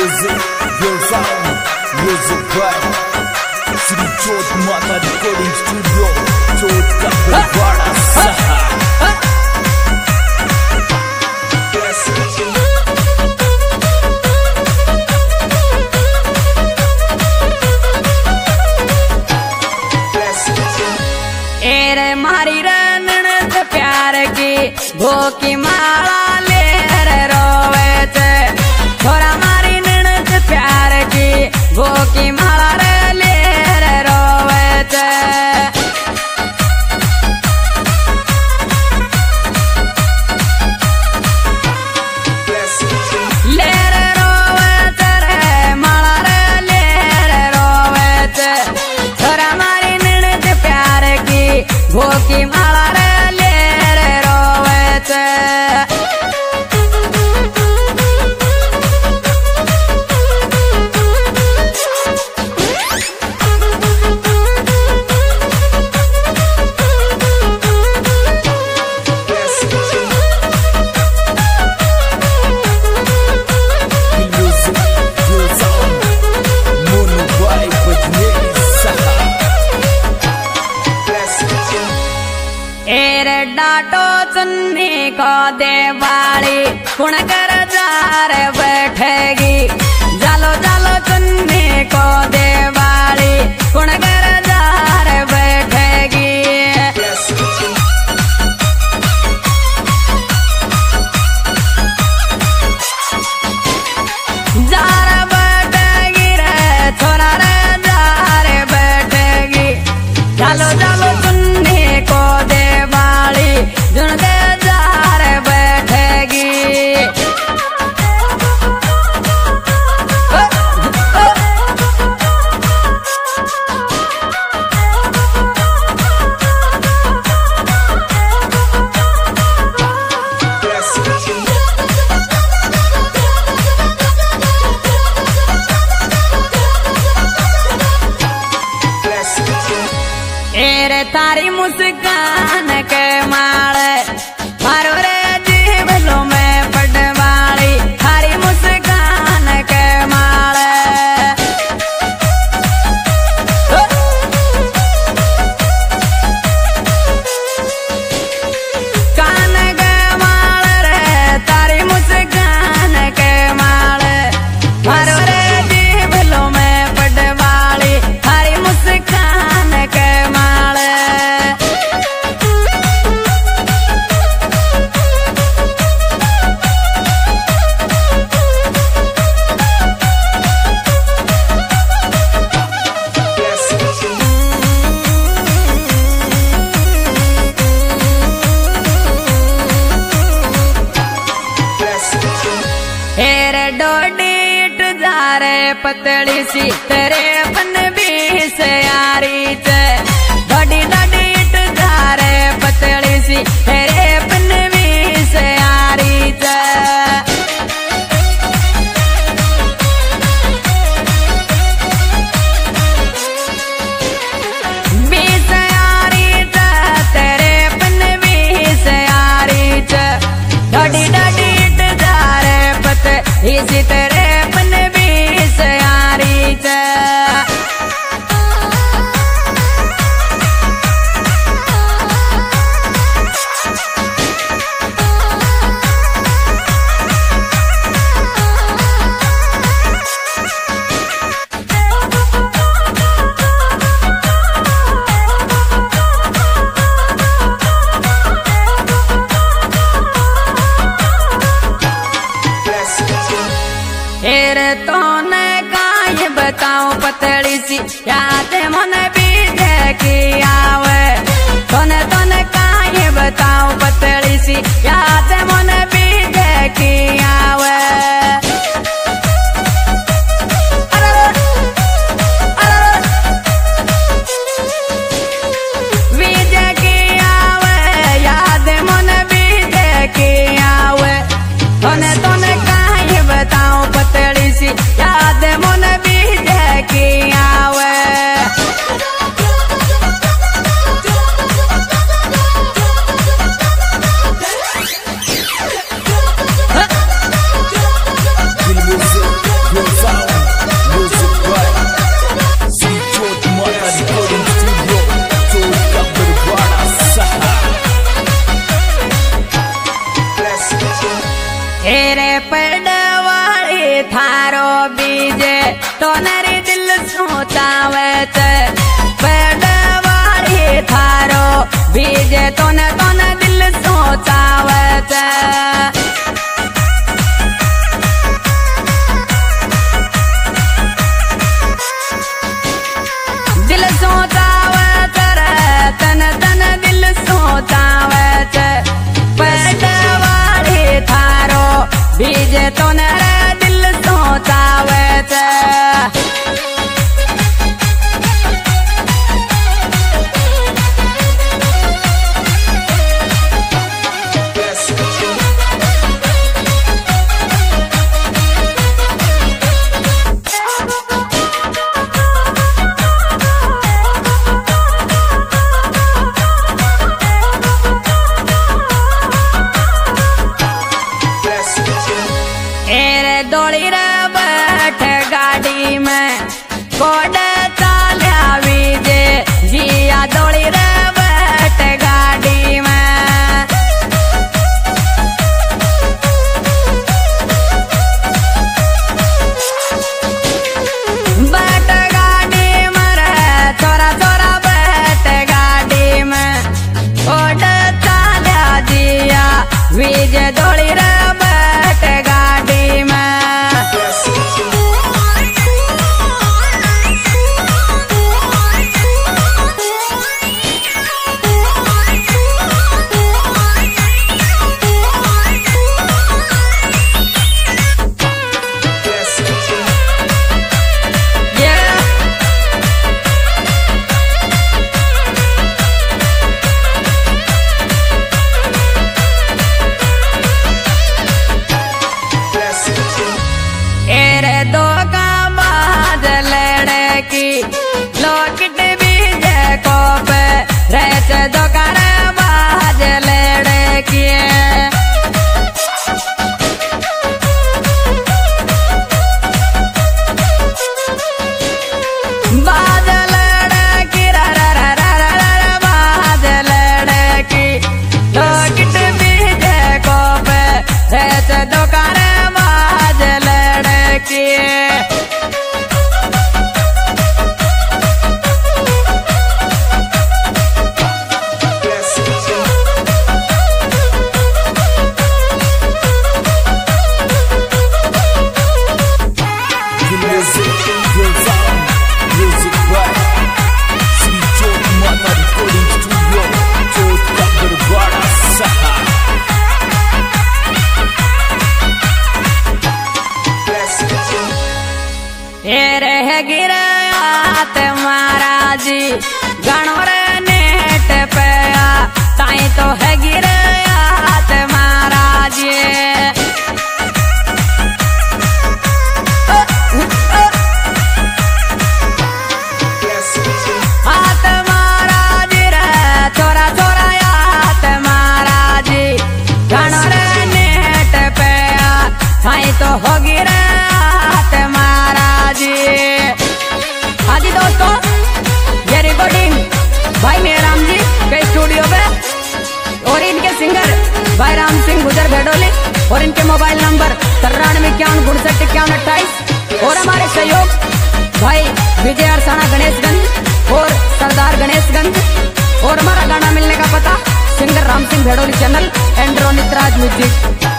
Music, your sound, music by Sri Chot Mata Recording Studio, Chot ka Bada Saha. एरे मारी ननद प्यार की भोकी माला ले रे रोवे थे थोड़ा मारी ननद प्यार की भोकी माला रे ले रे रोवे थे ले रे रोवे थे रे माला रे ले रे रोवे थे थोड़ा मारी ननद प्यार की भोकी माला रे ले रे रोवे थे Music, your sound, Mono by Bajne Saha. एरे डाटो चुन्नी को देवाली कुण कर जार बैठेगी जालो जालो चुन्नी को देवाली कुण कर जार बैठेगी जार बैठेगी रे छोरा रे जार बैठेगी जालो जालो चुन्नी को देवाली जुन के जार बैठेगी एरे तारी मुस्कान के माले मारो रे जीवलो में पटवाली तारी मुस्कान के माले कान के माले रे तारी मुस्कान के माले मारो रे जीवलो में पटवाली तारी मुस्कान के माले हेरे डोडीट जा रे पतली सी तेरे अपन भी से यारी चे डोडी डोडीट जा रे पतली सी तेरे अपन भी से यारी चे भी से यारी चे तेरे अपन भी से यारी चे डोडी डोडीट जा रे पतली सी तेरे अपन भी से यारी चे एरे तो ने काय बताऊं पतली सी याद मन भी देखी आवे तो ने काय बताऊं पतली सी याद मन भी देखी आवे विजय की आवे याद मन भी देखी आवे तो ने काय बताऊं पतली सी याद मन भी देखी आवे थारो बीजे तो नरी दिल सोचावे छे पेड़वाड़ी थारो बीजे तो न दिल सोचावे छे दिल सोचावे रे तन दिल सोचावे छे पेड़वाड़ी थारो बीजे तो न दिल सोचावे छे दौड़ी रे बैठ गाड़ी में कोड चाल्या बीजे जिया दौड़ी रे बैठ गाड़ी में बैठ गाड़ी में रे छोरा छोरा बैठ गाड़ी में कोड चाल्या जिया बीजे दौड़ी रे बैठ गाड़ी में लोकिट बीजे को पे रहते दोकार बाज लेड़े किए बाज लेड़े की बाज लेड़े की लोकिट बीजे को पे रहते दोकार बाज लेड़े किए Music by Sri Jyot Mata Recording Studio, Jyot ka Darwara Saha. रह गिरात महाराजी गणोर नेट पया ताई तो है गिरात महाराजी हाथ महाराजी रे छोरा छोरा यात महाराजी गणोर नेट पया ताई तो हो गिरात महाराजी। हाँ जी दोस्तों, ये रिकॉर्डिंग भाई मेहराम जी के स्टूडियो पे और इनके सिंगर भाई राम सिंह गुजर भेडोली और इनके मोबाइल नंबर 9351 और हमारे सहयोग भाई विजय अरसाना गणेशगंज और सरदार गणेशगंज और हमारा गाना मिलने का पता सिंगर राम सिंह भेडोली चैनल एंड्रोनित राज म्यूजिक।